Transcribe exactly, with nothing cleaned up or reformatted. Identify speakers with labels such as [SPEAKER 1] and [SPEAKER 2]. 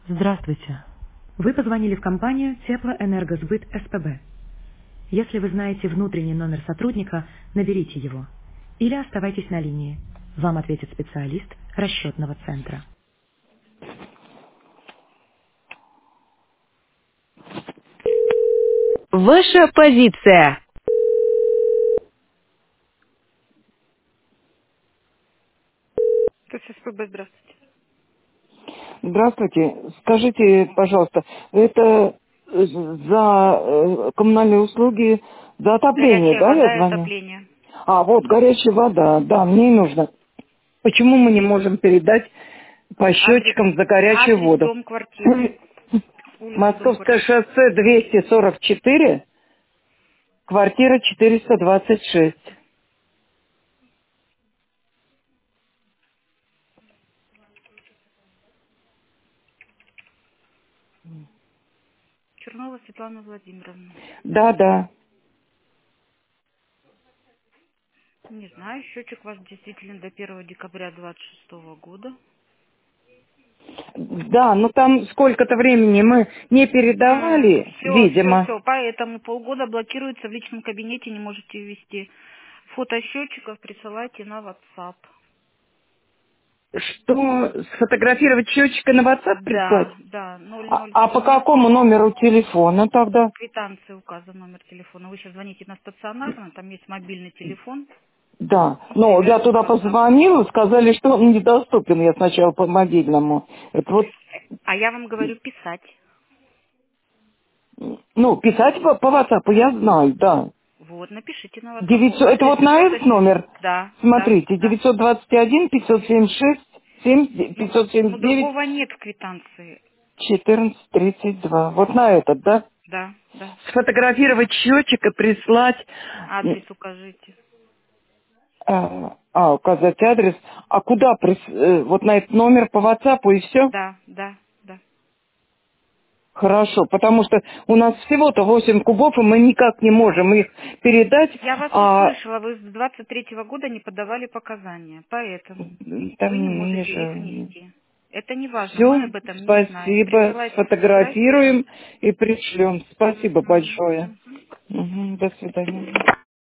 [SPEAKER 1] Здравствуйте. Вы позвонили в компанию Теплоэнергосбыт СПБ. Если вы знаете внутренний номер сотрудника, наберите его. Или оставайтесь на линии. Вам ответит специалист расчетного центра. Ваша позиция. То есть СПБ, здравствуйте.
[SPEAKER 2] Здравствуйте. Скажите, пожалуйста, это э, за э, коммунальные услуги, за отопление,
[SPEAKER 1] Горячая
[SPEAKER 2] да, я
[SPEAKER 1] вода и
[SPEAKER 2] звоню?
[SPEAKER 1] отопление.
[SPEAKER 2] А, вот, горячая вода, да, мне нужно. Почему мы не можем передать по
[SPEAKER 1] Адрес,
[SPEAKER 2] счетчикам за горячую
[SPEAKER 1] адрес
[SPEAKER 2] воду?
[SPEAKER 1] дом, квартира. Улица, дом,
[SPEAKER 2] Московское
[SPEAKER 1] квартира.
[SPEAKER 2] шоссе двести сорок четыре, квартира четыреста двадцать шесть.
[SPEAKER 1] Чернова Светлана Владимировна.
[SPEAKER 2] Да, да.
[SPEAKER 1] Не знаю, счетчик ваш действительно до первого декабря двадцать шестого года.
[SPEAKER 2] Да, ну там сколько-то времени мы не передавали,
[SPEAKER 1] Все, все,
[SPEAKER 2] видимо.
[SPEAKER 1] все. Поэтому полгода блокируется в личном кабинете, не можете ввести. Фото счетчиков присылайте на WhatsApp.
[SPEAKER 2] Что, сфотографировать счетчик и на WhatsApp прислать?
[SPEAKER 1] Да, да, ноль
[SPEAKER 2] А,
[SPEAKER 1] ноль
[SPEAKER 2] а по
[SPEAKER 1] семнадцать.
[SPEAKER 2] какому номеру телефона тогда?
[SPEAKER 1] В квитанции указан номер телефона. Вы сейчас звоните на стационарный, там есть мобильный телефон.
[SPEAKER 2] Да. Но я
[SPEAKER 1] Привяжем к
[SPEAKER 2] туда
[SPEAKER 1] WhatsApp.
[SPEAKER 2] позвонила, сказали, что он недоступен. Я сначала по мобильному. Это вот,
[SPEAKER 1] А я вам говорю писать.
[SPEAKER 2] ну, писать по, по WhatsApp я знаю, да.
[SPEAKER 1] Вот, напишите на WhatsApp.
[SPEAKER 2] девятьсот, это
[SPEAKER 1] Адрес
[SPEAKER 2] вот на
[SPEAKER 1] счета.
[SPEAKER 2] этот номер.
[SPEAKER 1] Да, да,
[SPEAKER 2] Смотрите,
[SPEAKER 1] да.
[SPEAKER 2] девятьсот двадцать один пятьсот семьдесят шесть семь
[SPEAKER 1] Ну,
[SPEAKER 2] пятьсот
[SPEAKER 1] ну
[SPEAKER 2] семьдесят девять
[SPEAKER 1] другого нет в квитанции.
[SPEAKER 2] четырнадцать тридцать два. Вот на этот, да?
[SPEAKER 1] Да, да.
[SPEAKER 2] Сфотографировать счетчик и прислать.
[SPEAKER 1] Адрес укажите.
[SPEAKER 2] А, а, указать адрес. А куда? прис- э, Вот на этот номер по WhatsApp и все?
[SPEAKER 1] Да, да, да.
[SPEAKER 2] Хорошо, потому что у нас всего-то восемь кубов, и мы никак не можем их передать.
[SPEAKER 1] Я вас
[SPEAKER 2] А
[SPEAKER 1] услышала, вы с двадцать третьего года не подавали показания, поэтому вы не
[SPEAKER 2] там
[SPEAKER 1] можете их
[SPEAKER 2] ниже.
[SPEAKER 1] внести. Это не важно, мы
[SPEAKER 2] Все,
[SPEAKER 1] об этом не знаем.
[SPEAKER 2] спасибо.
[SPEAKER 1] Присылайте фотографии.
[SPEAKER 2] Сфотографируем и пришлем. Спасибо
[SPEAKER 1] Мгм,
[SPEAKER 2] большое.
[SPEAKER 1] мгм.
[SPEAKER 2] Мгм, до свидания.